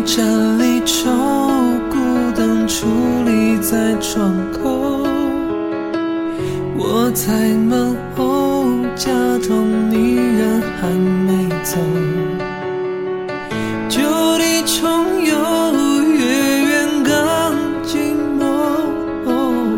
站立抽孤灯矗立在窗口，我在门后假装你人还没走，就地重游，月圆更寂寞，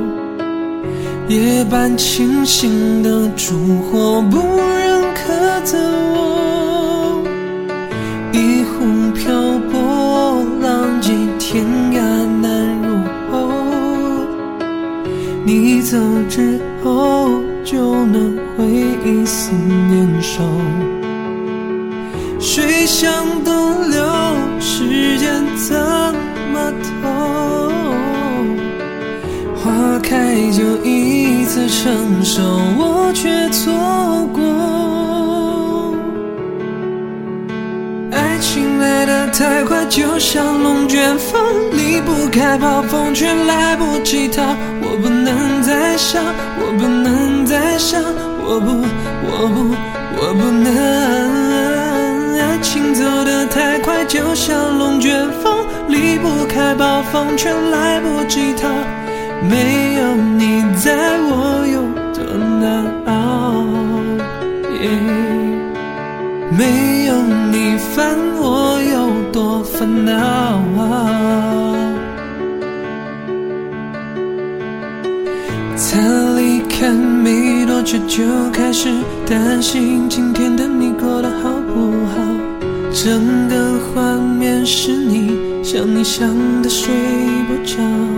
夜半清醒的烛火不忍苛责我，一壶漂泊浪迹天涯难入喉，你走之后就能回忆思念手，水向东流，时间怎么透，花开就一次成熟，我却错过。爱情来得太快，就像龙卷风，离不开暴风圈，来不及逃。我不能再想，我不能再想，我不能。爱情走得太快，就像龙卷风，离不开暴风圈，来不及逃。没有你在，我有多难熬，没有你烦，我有多烦恼。才离开没多久就开始担心今天的你过得好不好，整个画面是你，想你想的睡不着，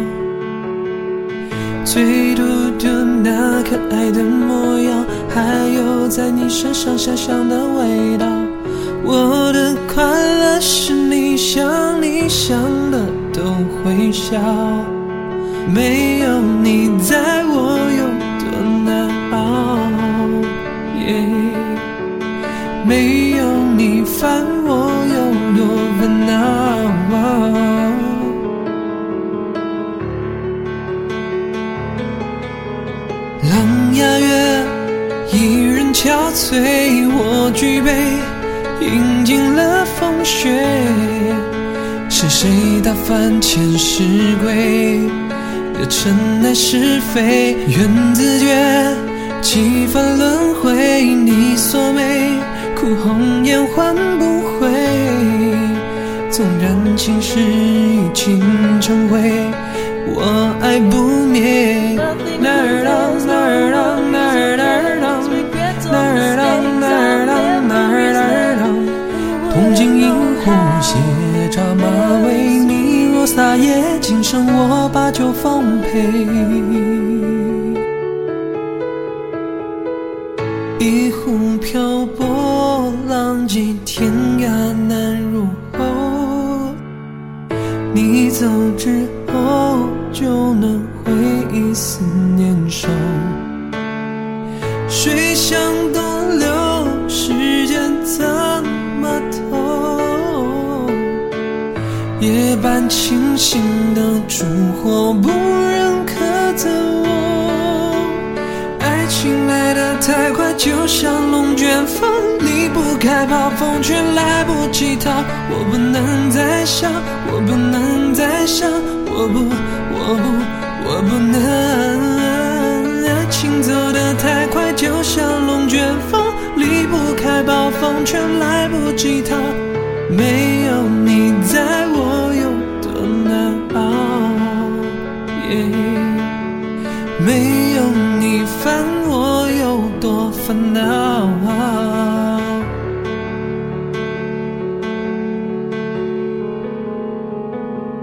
最嘟嘟那可爱的模样，还有在你身上想象的味道。我的快乐是你想的都会笑，没有你在，我有多难熬，没有你烦，我有多烦恼。琅琊月，一人憔悴，我举杯饮尽了风雪。是谁打翻前世轨，又尘埃是非，缘自绝，几番轮回，你锁眉，哭红颜换不回。纵然情事已经成灰，我爱不灭。哪儿当哪儿当哪儿哪儿当哪儿当哪儿当哪儿当，铜镜银壶斜扎马尾，你若撒野，今生我把酒奉陪。一壶漂泊浪迹天涯难入喉，你走之后就能回忆思念手，水向东流，时间怎么透，夜半清醒的烛火不忍苛责我，爱情来得太快，就像龙卷风，离不开暴风圈，来不及逃。我不能再想，我不能再想，我不能。爱情走得太快，就像龙卷风，离不开暴风圈，来不及逃。没有你在，我有多难熬，没有你烦，我有多烦恼。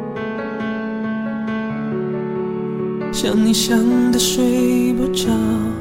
想你想的睡不着。